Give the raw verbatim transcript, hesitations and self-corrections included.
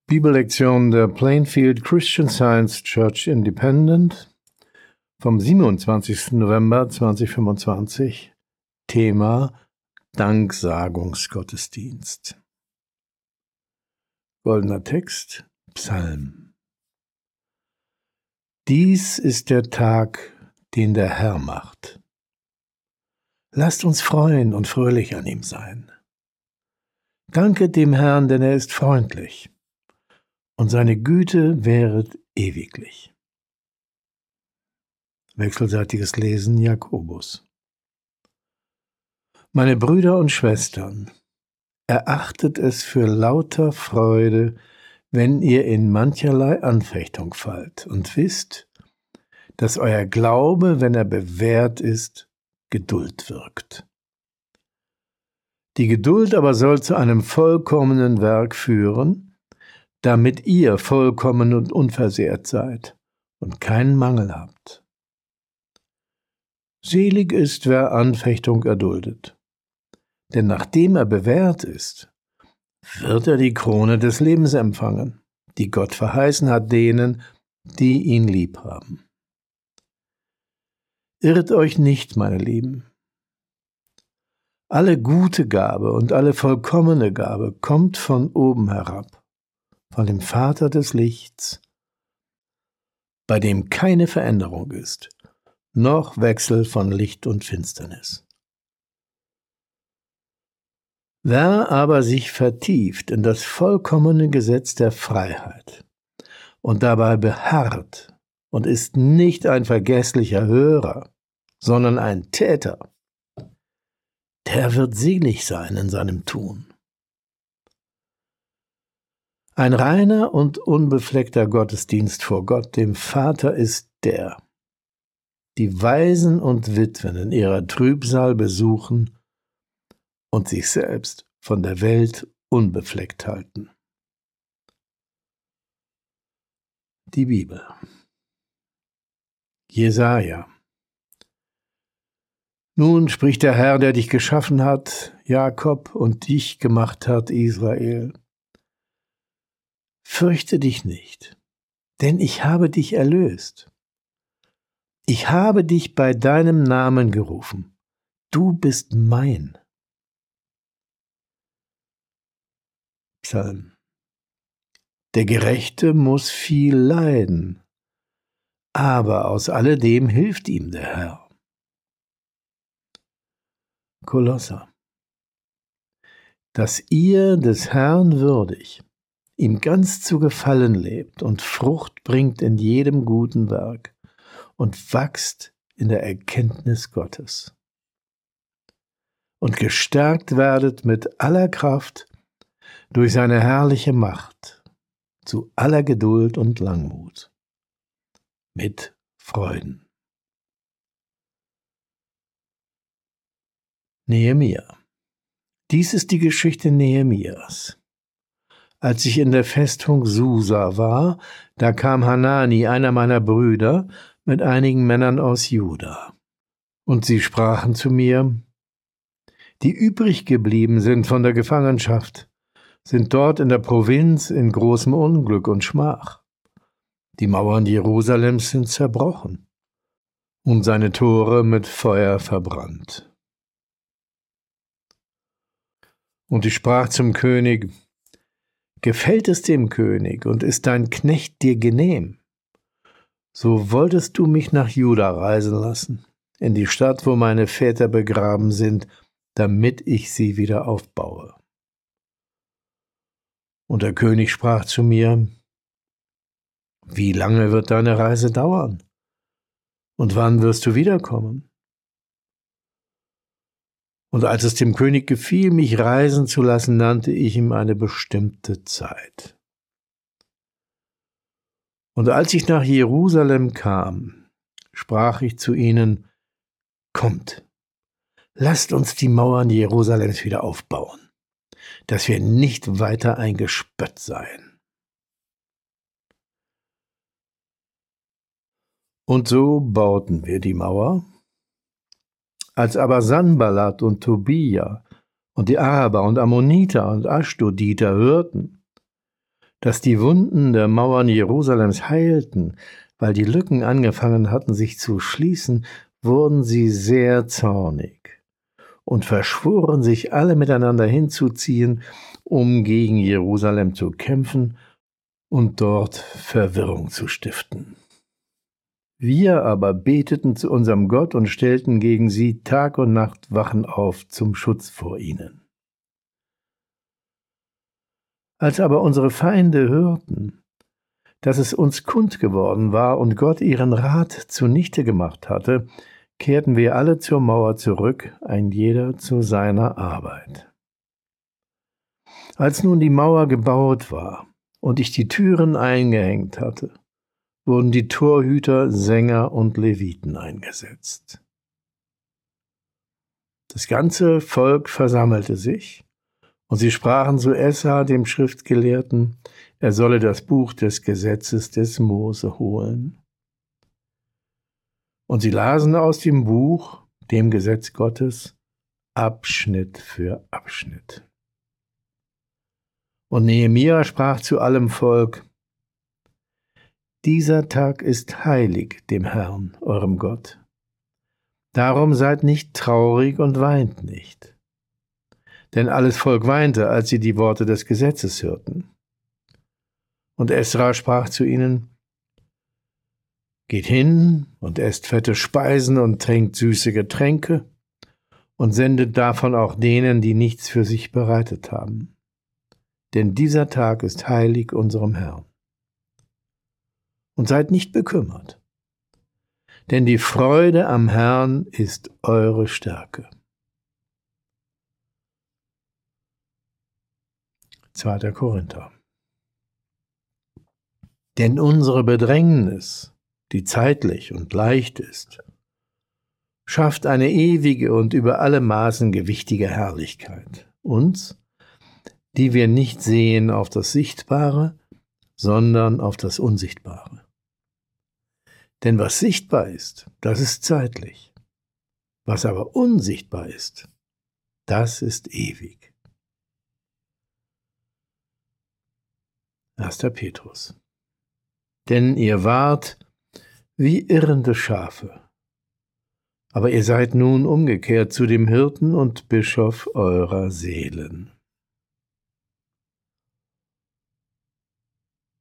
Bibellektion der Plainfield Christian Science Church Independent vom siebenundzwanzigsten November zweitausendfünfundzwanzig. Thema Danksagungsgottesdienst. Goldener Text, Psalm. Dies ist der Tag, den der Herr macht. Lasst uns freuen und fröhlich an ihm sein. Danket dem Herrn, denn er ist freundlich, und seine Güte währet ewiglich. Wechselseitiges Lesen Jakobus. Meine Brüder und Schwestern, erachtet es für lauter Freude, wenn ihr in mancherlei Anfechtung fallt, und wisst, dass euer Glaube, wenn er bewährt ist, Geduld wirkt. Die Geduld aber soll zu einem vollkommenen Werk führen, damit ihr vollkommen und unversehrt seid und keinen Mangel habt. Selig ist, wer Anfechtung erduldet, denn nachdem er bewährt ist, wird er die Krone des Lebens empfangen, die Gott verheißen hat denen, die ihn lieb haben. Irrt euch nicht, meine Lieben. Alle gute Gabe und alle vollkommene Gabe kommt von oben herab, von dem Vater des Lichts, bei dem keine Veränderung ist, noch Wechsel von Licht und Finsternis. Wer aber sich vertieft in das vollkommene Gesetz der Freiheit und dabei beharrt und ist nicht ein vergesslicher Hörer, sondern ein Täter, der wird selig sein in seinem Tun. Ein reiner und unbefleckter Gottesdienst vor Gott, dem Vater, ist der, die Waisen und Witwen in ihrer Trübsal besuchen und sich selbst von der Welt unbefleckt halten. Die Bibel. Jesaja. Nun spricht der Herr, der dich geschaffen hat, Jakob, und dich gemacht hat, Israel. Fürchte dich nicht, denn ich habe dich erlöst. Ich habe dich bei deinem Namen gerufen. Du bist mein. Psalm. Der Gerechte muss viel leiden, aber aus alledem hilft ihm der Herr. Kolosser. Dass ihr des Herrn würdig, ihm ganz zu gefallen lebt und Frucht bringt in jedem guten Werk und wachst in der Erkenntnis Gottes. Und gestärkt werdet mit aller Kraft durch seine herrliche Macht zu aller Geduld und Langmut, mit Freuden. Nehemia. Dies ist die Geschichte Nehemias. Als ich in der Festung Susa war, da kam Hanani, einer meiner Brüder, mit einigen Männern aus Juda. Und sie sprachen zu mir, die übrig geblieben sind von der Gefangenschaft, sind dort in der Provinz in großem Unglück und Schmach. Die Mauern Jerusalems sind zerbrochen und seine Tore mit Feuer verbrannt. Und ich sprach zum König, gefällt es dem König und ist dein Knecht dir genehm, so wolltest du mich nach Juda reisen lassen, in die Stadt, wo meine Väter begraben sind, damit ich sie wieder aufbaue. Und der König sprach zu mir, wie lange wird deine Reise dauern? Und wann wirst du wiederkommen? Und als es dem König gefiel, mich reisen zu lassen, nannte ich ihm eine bestimmte Zeit. Und als ich nach Jerusalem kam, sprach ich zu ihnen, kommt, lasst uns die Mauern Jerusalems wieder aufbauen, dass wir nicht weiter ein Gespött seien. Und so bauten wir die Mauer. Als aber Sanballat und Tobia und die Araber und Ammoniter und Aschdoditer hörten, dass die Wunden der Mauern Jerusalems heilten, weil die Lücken angefangen hatten, sich zu schließen, wurden sie sehr zornig und verschworen sich alle miteinander hinzuziehen, um gegen Jerusalem zu kämpfen und dort Verwirrung zu stiften. Wir aber beteten zu unserem Gott und stellten gegen sie Tag und Nacht Wachen auf zum Schutz vor ihnen. Als aber unsere Feinde hörten, dass es uns kund geworden war und Gott ihren Rat zunichte gemacht hatte, kehrten wir alle zur Mauer zurück, ein jeder zu seiner Arbeit. Als nun die Mauer gebaut war und ich die Türen eingehängt hatte, wurden die Torhüter, Sänger und Leviten eingesetzt. Das ganze Volk versammelte sich, und sie sprachen zu Esra, dem Schriftgelehrten, er solle das Buch des Gesetzes des Mose holen. Und sie lasen aus dem Buch, dem Gesetz Gottes, Abschnitt für Abschnitt. Und Nehemia sprach zu allem Volk, dieser Tag ist heilig dem Herrn, eurem Gott. Darum seid nicht traurig und weint nicht. Denn alles Volk weinte, als sie die Worte des Gesetzes hörten. Und Esra sprach zu ihnen, geht hin und esst fette Speisen und trinkt süße Getränke und sendet davon auch denen, die nichts für sich bereitet haben. Denn dieser Tag ist heilig unserem Herrn. Und seid nicht bekümmert, denn die Freude am Herrn ist eure Stärke. zweiter Korinther. Denn unsere Bedrängnis, die zeitlich und leicht ist, schafft eine ewige und über alle Maßen gewichtige Herrlichkeit, uns, die wir nicht sehen auf das Sichtbare, sondern auf das Unsichtbare. Denn was sichtbar ist, das ist zeitlich. Was aber unsichtbar ist, das ist ewig. erster Petrus. Denn ihr wart wie irrende Schafe, aber ihr seid nun umgekehrt zu dem Hirten und Bischof eurer Seelen.